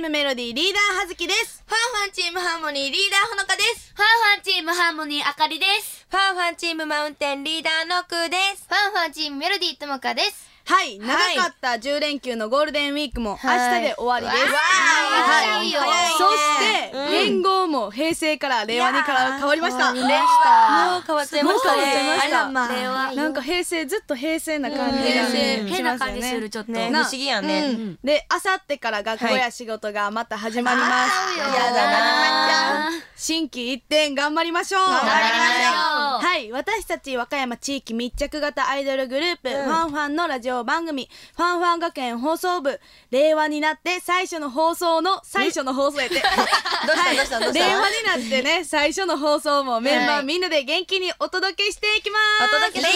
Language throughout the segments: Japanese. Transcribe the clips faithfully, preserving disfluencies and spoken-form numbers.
ームメロディーリーダーはずきです。 ファンファンチームハーモニーリーダーほのかです。 ファンファンチームハーモニーあかりです。 ファンファンチームマウンテンリーダーのくです。 ファンファンチームメロディーともかです。 はい、長かったじゅう連休のゴールデンウィークも明日で終わりです。 はい、 そして連合も平成から令和にから変わりました。 もう変わっちゃいましたね。 あらま令和なんか平成ずっと平成な感じが変な感じするちょっとね、不思議やね。 で、あさってから学校や仕事がまた始まります。 やだな。 心機一転頑張りましょう。 頑張りましょう。 はい、私たち和歌山地域密着型アイドルグループ、ファンファンのラジオ番組ファンファン学園放送部、令和になって最初の放送の最初の放送やってどうしたどうしたどうした。 令和になってね、最初の放送もメンバーみんなで元気にお届けしていきます。 お届けします。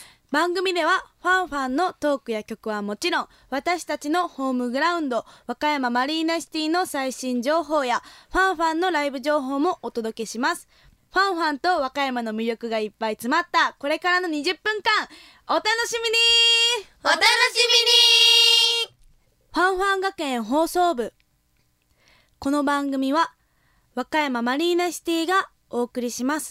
番組ではファンファンのトークや曲はもちろん、私たちのホームグラウンド和歌山マリーナシティの最新情報やファンファンのライブ情報もお届けします。ファンファンと和歌山の魅力がいっぱい詰まったこれからのにじゅっぷんかん、お楽しみに。 お楽しみに。 ファンファン学園放送部。この番組は和歌山マリーナシティがお送りします。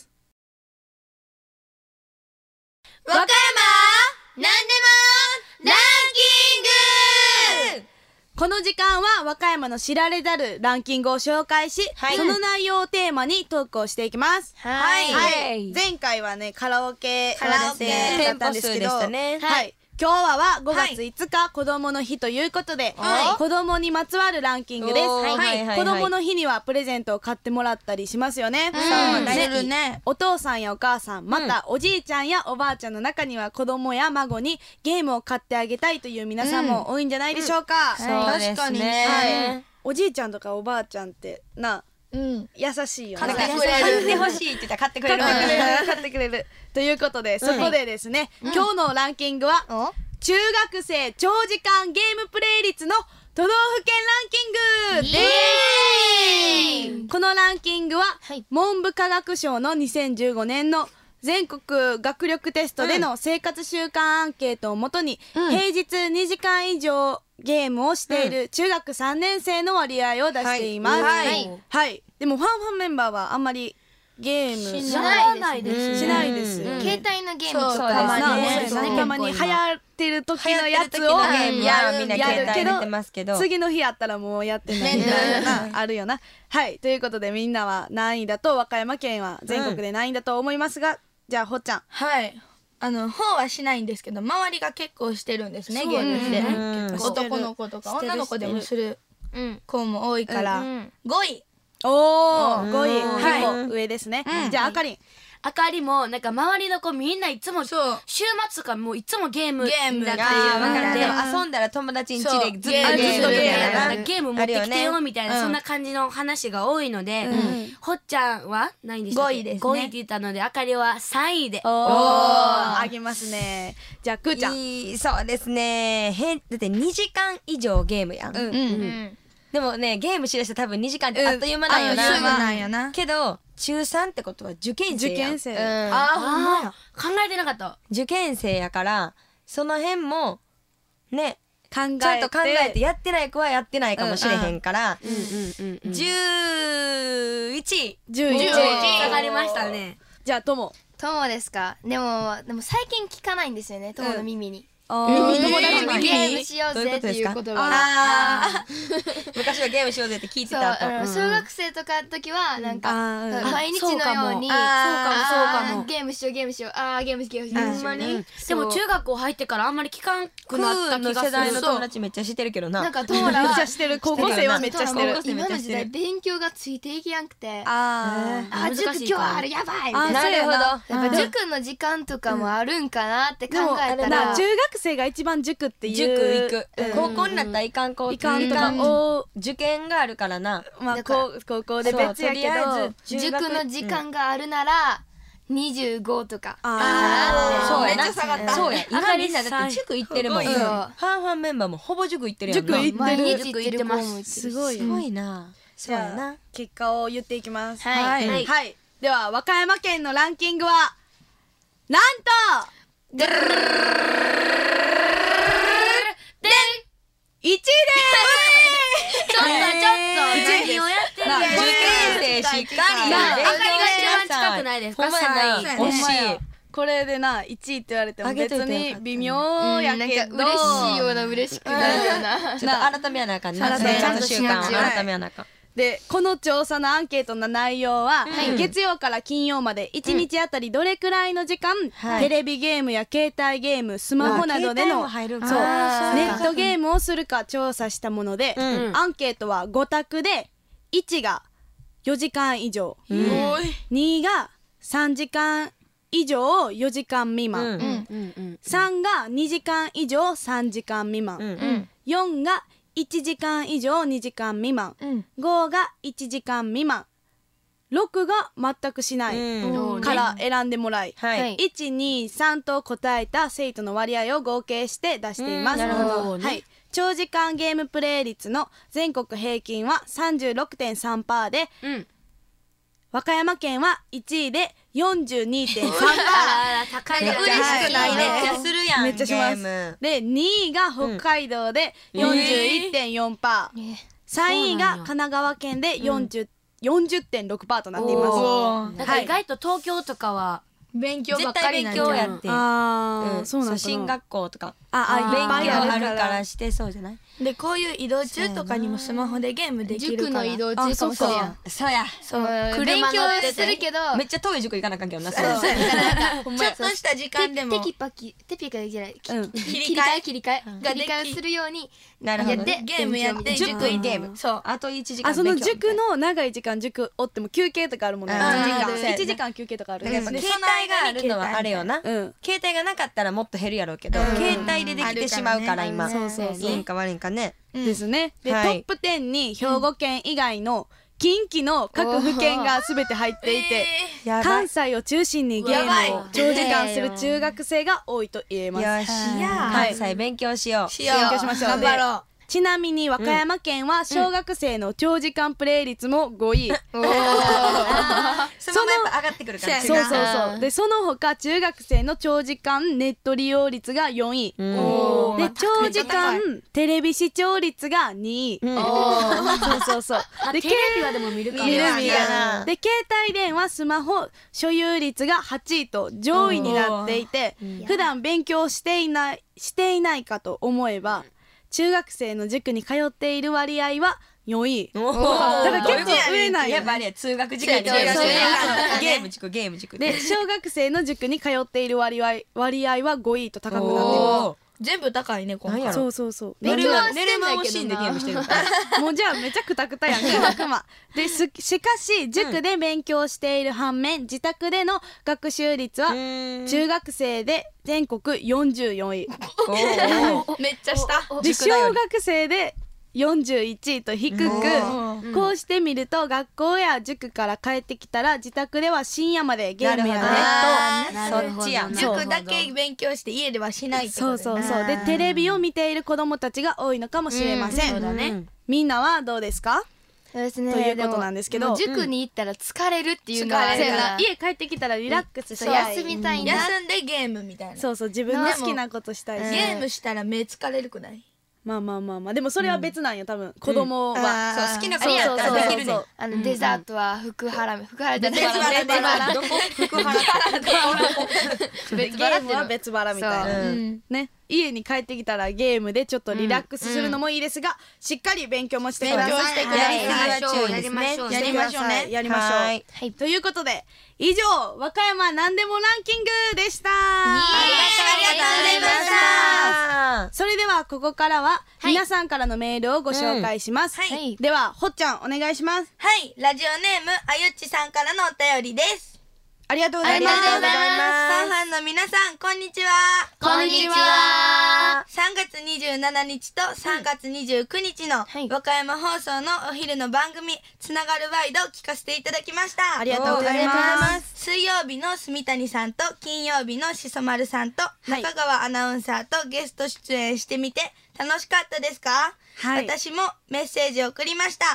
和歌山なんでもランキング。 この時間は和歌山の知られざるランキングを紹介し、 はい、 その内容をテーマにトークをしていきます。 はい、 はい、前回はねカラオケカラオケだったんですけど、 ね、 はい、今日はごがついつか、子供の日ということで、はい、子供にまつわるランキングです。はいはいはい、子供の日にはプレゼントを買ってもらったりしますよね。 そうね、ね、お父さんやお母さん、またおじいちゃんやおばあちゃんの中には子供や孫にゲームを買ってあげたいという皆さんも多いんじゃないでしょうか。 うんうん、確かにね、 はい、おじいちゃんとかおばあちゃんってな、うん、優しいよね。 買ってくれる。買ってほしいって言ったら買ってくれる。 買ってくれる。買ってくれる。ということで、そこでですね、うん、今日のランキングは、うん、中学生長時間ゲームプレイ率の都道府県ランキングです。このランキングは、はい、文部科学省のにせんじゅうごねんの全国学力テストでの生活習慣アンケートをもとに、うん、平日にじかん以上ゲームをしている中学さんねんせいの割合を出しています。はい、はいはい、でもファンファンメンバーはあんまりゲームしないです。 しないです。 携帯のゲームとかたまにたまに流行ってる時のやつをやるみんな携帯入れてますけど、 次の日やったらもうやってないみたいなあるよな。はい、ということでみんなは何位だと、和歌山県は全国で何位だと思いますが、じゃあほっちゃん。 はい、あの方はしないんですけど、周りが結構してるんですね、ゲームって、うん、男の子とか女の子でもする子も多いから、うん、ごい。 おー、ごい、結構上ですね。じゃああかりん。 あかりもなんか周りの子みんないつも週末とかもういつもゲームゲームだっていう遊んだら友達ん家でずっとゲームゲームゲーム持ってきてよみたいな、そんな感じの話が多いので、ほっちゃんは何でしたっけ？ ごいですね。 ごいって言ったので、あかりはさんいで。 おー、あげますね。じゃあくーちゃん。 そうですね、だってにじかん以上ゲームやん。でもね、ゲームしだしたら多分にじかんってあっという間なんよな。 あっという間なんやな。 けど中さんってことは受験生やん。 受験生。 ああ、ほんまや。考えてなかった。 受験生やからその辺もね、 考えてちゃんと考えてやってない子はやってないかもしれへんから、じゅういちい。 じゅういちい下がりましたね。 じゃあとも。 ともですか。でもでも最近聞かないんですよね、ともの耳に。 友達にゲームしようぜっていう言葉。 昔はゲームしようぜって聞いてた。 小学生とかの時はなんか毎日のようにゲームしようゲームしよう、あーゲームしようゲームしよう。 でも中学校入ってからあんまり聞かんくなった気がする。 世代の友達めっちゃしてるけどな。 なんかトーラめっちゃしてる。高校生はめっちゃしてる。 今の時代勉強がついていけやんくて、 ああ塾今日あるやばいみたいな。 なるほど。 やっぱ塾の時間とかもあるんかなって考えたら、 中学生が一番塾っていう、 塾行く、高校になったらいかん子、 いかんとかを受験があるからな。 まあ高校で別やけど塾の時間があるならにじゅうごとか。 ああ、そうやな。 めっちゃ下がった。 そうや。今みんなだって塾行ってるもん。ファンファンメンバーもほぼ塾行ってるやんな。 塾行ってる。 毎日行ってます。 すごい。 すごいな。そうやな。 結果を言っていきます。 はい。 はい。では和歌山県のランキングはなんとでんいちいです。 ちょいかりあかりが一番近くないですか。 ほんまやな、惜しい。 これでないちいって言われても別に微妙うんやけど、 なんか嬉しいような嬉しくないような。 ちょっと改めやなあかんな。 改めちゃんと習慣を改めやなあかん。 でこの調査のアンケートの内容は、 うん月曜から金曜までいちにちあたりどれくらいの時間、 はいテレビゲームや携帯ゲームスマホなどでのあ携帯も入るんかそうあーネットゲームをするか調査したもので、 うんアンケートはご択でいちがよじかん以上、 うんにがさんじかん以上よじかん未満、 うんうんうんさんがにじかん以上さんじかん未満、 うんよんがいちじかん以上にじかん未満、 うんごがいちじかん未満、ろくが全くしないうんから選んでもらい、 はいいち、に、さんと答えた生徒の割合を合計して出しています。 うんなるほどはい、長時間ゲームプレイ率の全国平均は さんじゅうろくてんさんパーセント で、 うん。 和歌山県はいちいで よんじゅうにてんさんパーセント。 あら高いね。 嬉しくないねめっちゃするやん。 めっちゃしますゲームでにいが北海道で よんじゅういってんよんパーセント、さんいが神奈川県で よんじゅう、よんじゅってんろくパーセント となっています。 おーだから意外と東京とかは勉強ばっか絶対勉りなんじゃん強やって。 あー、 うんそうなんかな進学校とかああ勉強いっぱいあるかあるかららしてそうじゃない？ でこういう移動中とかにもスマホでゲームできる塾からの移動中かもしれん。 そうや。 そううん勉強するけどめっちゃ遠い塾行かなあかんけどな。 そうそうそうちょっとした時間でもテキパキテピカじゃないきうん切り替え切り替えん切り替えをするようになるほどね。 やってゲームやってじゅっぷんゲーム。 そうあといちじかんあその勉強塾の長い時間塾おっても休憩とかあるもんね。 あーいちじかんそうやないちじかん休憩とかある。 やっぱで携帯があるのはあれよな。 うん。 携帯がなかったらもっと減るやろうけど、 うん携帯でできてしまうから今。 あるからねそうそうそういいんか悪いんかね。 ですね。で、 はいトップじゅうに兵庫県以外の近畿の各府県がすべて入っていて、 やばい関西を中心にゲームを長時間する中学生が多いと言えます。 よし。 や関西勉強しよう。 しよう勉強しましょう頑張ろちなみに和歌山県は小学生の長時間プレイ率もごい。 そのやっぱ上がってくるから。 そそうそうあーそう。で、その他中学生の長時間ネット利用率がよんい。 うんでおー長時間テレビ視聴率がにい。 うんそうそうそう。でテレビはでも見るかも。 見る見る見るなで携帯電話スマホ所有率がはちいと上位になっていて、普段勉強していないしていないかと思えば中学生の塾に通っている割合はよんい。 おーだから結構上なんよやっぱあれや通学時間にそうやそうやゲーム塾ゲーム塾で小学生の塾に通っている割合割合はごいと高くなっておー全部高いね今回なんやろます。そうそうそう。 寝る勉強はして寝る間んだけどなをシーンでゲームしてるもうじゃあめちゃくたくたやんか悪魔ですしかし塾で勉強している反面自宅での学習率は中中学生で全国よんじゅうよんいめっちゃ下で塾だより小学生でよんじゅういちいと低く、 うんこうしてみると学校や塾から帰ってきたら自宅では深夜までゲームやネッあーなるほどそっちやんそう塾だけ勉強して家ではしないってトことそうそうそうでテレビを見ている子どもたちが多いのかもしれません、 そうだね。 みんなはどうですかそうですねということなんですけども塾に行ったら疲れるっていうのは疲れるそうやな家家帰ってきたらリラックスしたい、 休みたいな休んでゲームみたいなそうそう自分の好きなことしたいし、 ゲームしたら目疲れるくないまあまあまあまあでもそれは別なんよ多分子供は、 あーそう好きなことやったらできるねんあのデザートは福原め福原じゃない別腹別腹どこ福原別ゲームは別腹みたいな、 そううんね家に帰ってきたらゲームでちょっとリラックスするのもいいですが、しっかり勉強もしてください。 勉強してくださいやりすぎは注意ですねやりましょうねやりましょう。 はいはい、ということで以上和歌山なんでもランキングでした。 ありがとうございましたそれではここからは皆さんからのメールをご紹介します。 うんはいではほっちゃんお願いします。 はいラジオネームあゆっちさんからのお便りですありがとうございます。 ありがとうございますファンファンの皆さんこんにちはこんにちはさんがつにじゅうしちにちとさんがつにじゅうくにちのはい和歌山放送のお昼の番組つながるワイドを聞かせていただきましたありがとうございます。 水曜日の住谷さんと金曜日のしそ丸さんとい中川アナウンサーとゲスト出演してみて楽しかったですか、 はい私もメッセージを送りました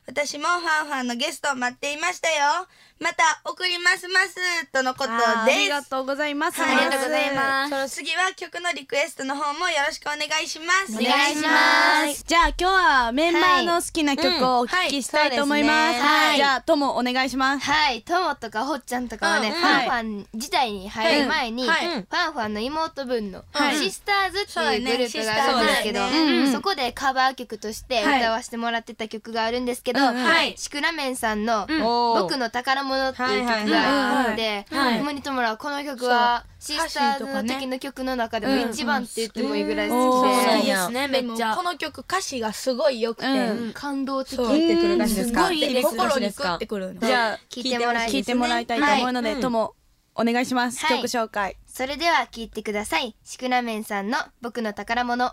私もファンファンのゲスト待っていましたよ。また送りますますとのことです。 ありがとうございます。 ありがとうございます。 その次は曲のリクエストの方もよろしくお願いします。 お願いします。 じゃあ今日はメンバーの好きな曲をお聞きしたいと思います。はい、じゃあともお願いします。 はい、ともとかほっちゃんとかはね、ファンファン自体に入る前に、ファンファンの妹分のシスターズっていうグループがあるんですけど、そこでカバー曲として歌わせてもらってた曲があるんですけど、シクラメンさんの僕の宝物っていう曲があって、ほんまにともらはこの曲はシスターズの時の曲の中でも一番って言ってもいいぐらい好きで、 いいですね、めっちゃ。 この曲歌詞がすごい良くて感動的。 入ってくる歌詞ですか？ すごいいいです。 心にグッてくる。 じゃあ聞いてもらい聞いてもらいたいと思うので、ともお願いします。曲紹介。 それでは聞いてください。シクラメンさんの僕の宝物。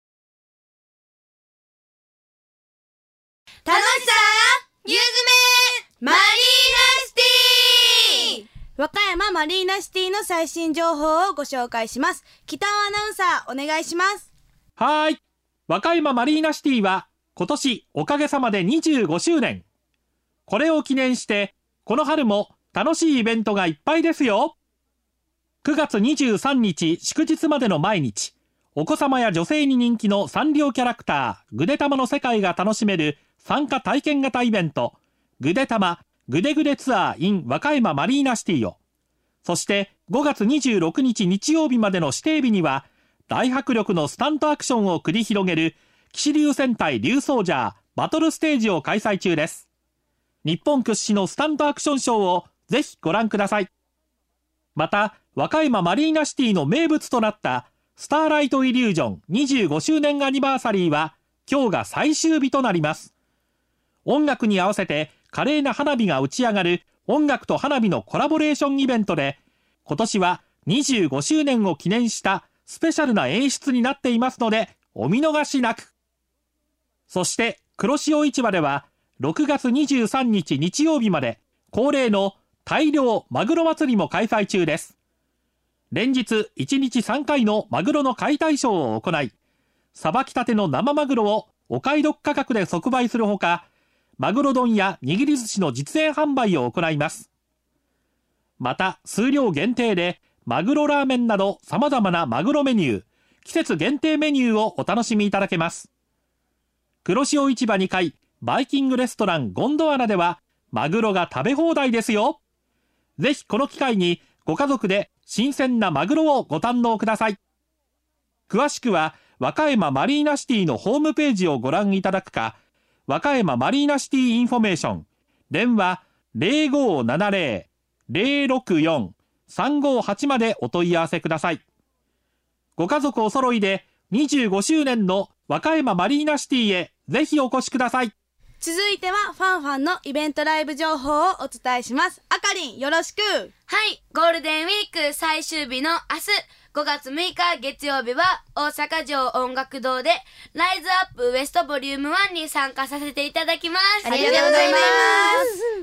楽しさゆずめマリーナシティ。 和歌山マリーナシティの最新情報をご紹介します。北尾アナウンサーお願いします。 はーい。和歌山マリーナシティは今年おかげさまでにじゅうごしゅうねん。これを記念してこの春も楽しいイベントがいっぱいですよ。くがつにじゅうさんにち祝日までの毎日、お子様や女性に人気のサンリオキャラクターぐでたまの世界が楽しめる参加体験型イベントぐでたまぐでぐでツアー in 和歌山マリーナシティを、そしてごがつにじゅうろくにち日曜日までの指定日には大迫力のスタントアクションを繰り広げる騎士竜戦隊竜ソージャーバトルステージを開催中です。日本屈指のスタントアクションショーをぜひご覧ください。また和歌山マリーナシティの名物となったスターライトイリュージョンにじゅうごしゅうねんアニバーサリーは今日が最終日となります。音楽に合わせて華麗な花火が打ち上がる音楽と花火のコラボレーションイベントで、今年はにじゅうごしゅうねんを記念したスペシャルな演出になっていますのでお見逃しなく。そして黒潮市場ではろくがつにじゅうさんにち日曜日まで恒例の大漁マグロ祭りも開催中です。連日いちにちさんかいのマグロの解体ショーを行い、さばきたての生マグロをお買い得価格で即売するほか、マグロ丼や握り寿司の実演販売を行います。また数量限定でマグロラーメンなど様々なマグロメニュー、季節限定メニューをお楽しみいただけます。黒潮市場にかいバイキングレストランゴンドワナではマグロが食べ放題ですよ。ぜひこの機会にご家族で新鮮なマグロをご堪能ください。詳しくは和歌山マリーナシティのホームページをご覧いただくか、和歌山マリーナシティインフォメーション電話 ゼロごーななゼロ ゼロろくよん さんごーはち までお問い合わせください。ご家族お揃いでにじゅうごしゅうねんの和歌山マリーナシティへぜひお越しください。 続いてはファンファンのイベントライブ情報をお伝えします。あかりんよろしく。 はい、ゴールデンウィーク最終日の明日ごがつむいか月曜日は大阪城音楽堂でライズアップウエストボリュームワンに参加させていただきます。 ありがとうございます。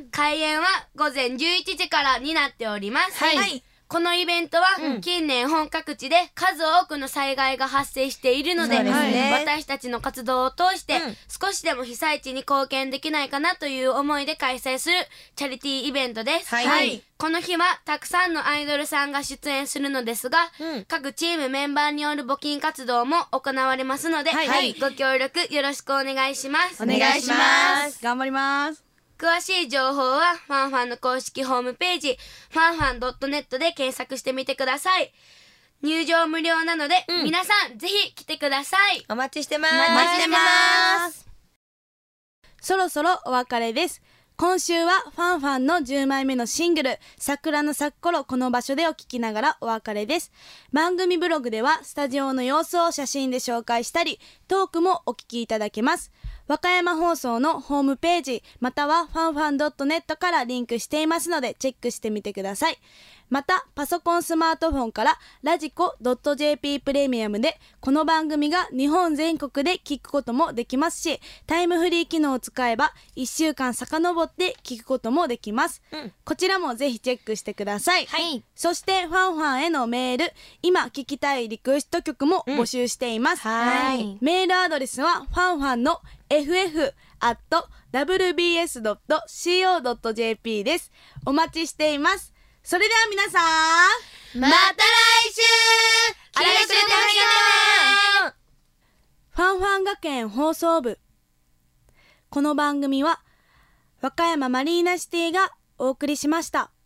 開演はごぜんじゅういちじからになっております。はい、このイベントは近年本各地で数多くの災害が発生しているので、ね、私たちの活動を通して少しでも被災地に貢献できないかなという思いで開催するチャリティーイベントです。はいはい、この日はたくさんのアイドルさんが出演するのですが、うん、各チームメンバーによる募金活動も行われますので、はいはい、ご協力よろしくお願いします。 お願いします。頑張ります。 詳しい情報はファンファンの公式ホームページファンファン ドットネット で検索してみてください。入場無料なので、うん、皆さんぜひ来てください。 お待ちしてます。 お待ちしてます。 そろそろお別れです。今週はファンファンのじゅうまいめのシングル桜の咲く頃この場所でを聴きながらお別れです。番組ブログではスタジオの様子を写真で紹介したりトークもお聞きいただけます。和歌山放送のホームページまたはファンファン ドットネット からリンクしていますのでチェックしてみてください。またパソコンスマートフォンからラジコ ドットジェーピー プレミアムでこの番組が日本全国で聞くこともできますし、タイムフリー機能を使えばいっしゅうかん遡って聞くこともできます、うん、こちらもぜひチェックしてください、はい、そしてファンファンへのメール今聞きたいリクエスト曲も募集しています、うん、はい、メールアドレスはファンファンの エフエフ アットダブリュービーエスドットシーオードットジェーピー です。お待ちしています。それでは皆さん、 また来週ありがとうございました。 ファンファン学園放送部。この番組は和歌山マリーナシティがお送りしました。